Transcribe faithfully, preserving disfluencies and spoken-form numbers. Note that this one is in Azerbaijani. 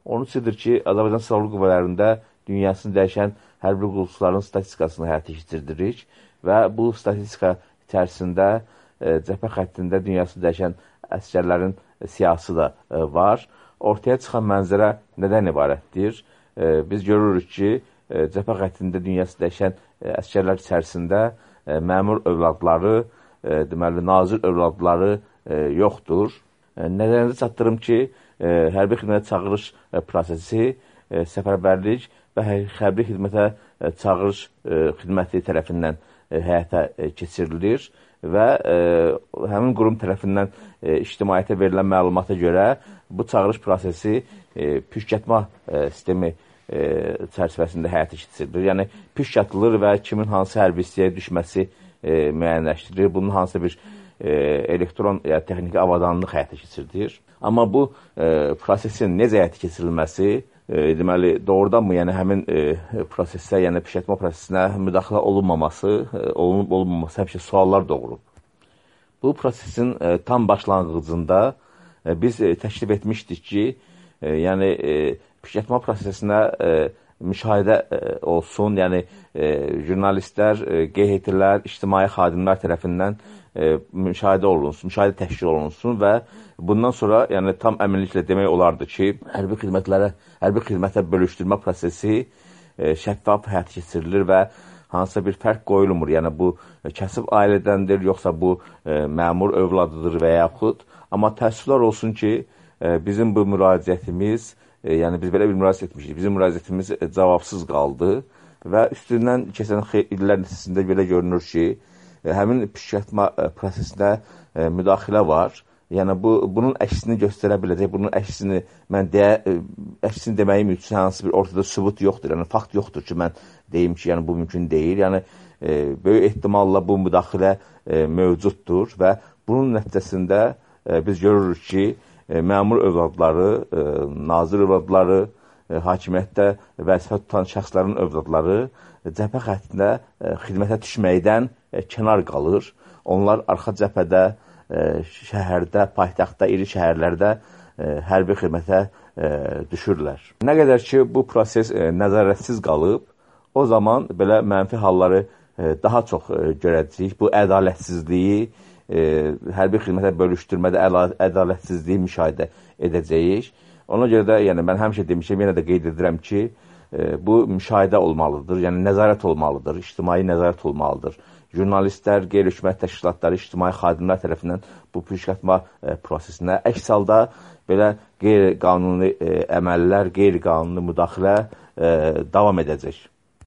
Onun üçündür ki, Azərbaycan Silahlı Qüvvələrində dünyasını dəyişən hərbi quruluşların statistikasını həyata keçiririk və bu statistika içərisində e, cəbhə xəttində dünyasını dəyişən əsgərlərin siyahısı da e, var. Ortaya çıxan mənzərə nədən ibarətdir? E, biz görürük ki, e, cəbhə xəttində dünyasını dəyişən e, əsgərlər içərisində e, məmur övladları, e, deməli, nazir övladları e, yoxdur. E, Nəzərinizə çatdırım ki, e, hərbi xidmətə çağırış e, prosesi, e, səfərbərlik və hərbi xidmətə e, çağırış e, xidməti tərəfindən e, həyata e, keçirilir və e, həmin qurum tərəfindən e, ictimaiyyətə verilən məlumata görə bu çağırış prosesi e, püşkatma e, sistemi e, çərçivəsində həyata keçirilir. Yəni, püşk atılır və kimin hansı hərbi hissəyə düşməsi e, müəyyənləşdirilir. Bunun hansı bir e, elektron ya texniki avadanlıq həyata keçirilir. Amma bu e, prosesin necə həyata keçirilməsi, e, deməli, doğrudanmı, yəni həmin e, prosesə, yəni püşkatma prosesinə müdaxilə olunmaması, e, olunub olunmaması həmişə suallar doğurub. Bu prosesin e, tam başlanğıcında e, biz e, təklif etmişdik ki, e, yəni e, püşkatma prosesinə e, müşahidə e, olsun, yəni e, jurnalistlər, e, G H T-lər, ictimai xadimlər tərəfindən e, müşahidə olunsun, müşahidə təşkil olunsun və bundan sonra yəni tam əminliklə demək olardı ki, hərbi xidmətlərə, hərbi xidmətə bölüşdürmə prosesi e, şəffaf həyata keçirilir və hansısa bir fərq qoyulmur. Yəni bu e, kəsib ailədəndir, yoxsa bu e, məmur övladıdır və yaxud. Amma təəssüflər olsun ki, e, bizim bu müraciətimiz, e, yəni biz belə bir müraciət etmişik, bizim müraciətimiz e, cavabsız qaldı və üstündən keçən illər nəticəsində belə görünür ki, e, həmin püşkatma e, prosesinə e, müdaxilə var. Yəni bu bunun əksini göstərə biləcək, bunun əksini mən deyə, əksini deməyim üçün hansı bir ortada sübut yoxdur. Yəni fakt yoxdur ki, mən deyim ki, yəni bu mümkün deyil. Yəni e, böyük ehtimalla bu müdaxilə e, mövcuddur və bunun nəticəsində e, biz görürük ki, e, məmur övladları, e, nazir övladları, e, hakimiyyətdə vəzifə tutan şəxslərin övladları e, cəbhə xəttində e, xidmətə düşməkdən e, kənar qalır. Onlar arxa cəbhədə, şəhərdə, paytaxtda, iri şəhərlərdə e, hərbi xidmətə e, düşürlər. Nə qədər ki, bu proses e, nəzarətsiz qalıb, o zaman belə mənfi halları e, daha çox e, görəcəyik. Bu ədalətsizliyi, e, hərbi xidmətə bölüşdürmədə ədalətsizliyi müşahidə edəcəyik. Ona görə də yəni, mən həmişə demişəm, yenə də qeyd edirəm ki, e, bu müşahidə olmalıdır, yəni nəzarət olmalıdır, ictimai nəzarət olmalıdır. Jurnalistlər, qeyri-hökumət təşkilatları, ictimai xadimlər tərəfindən bu püşkatma e, prosesinə, əks halda belə qeyri-qanuni e, əməllər, qeyri-qanuni müdaxilə e, davam edəcək.